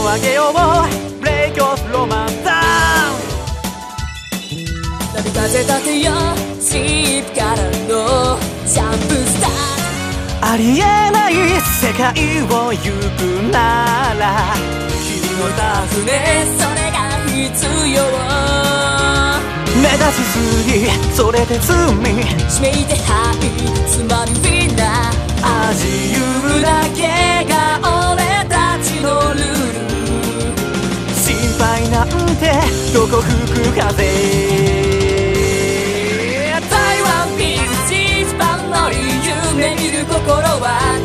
上げようブレイクオフロマンダウン波風立てよシープからのジャンプスターありえない世界を行くなら君のタフネそれが必要目立ちすぎそれで罪指名手配つまりウィンナー自由だけが俺たちのルール心配なんてどこ吹く風台湾ビーチ一番乗り夢見る心は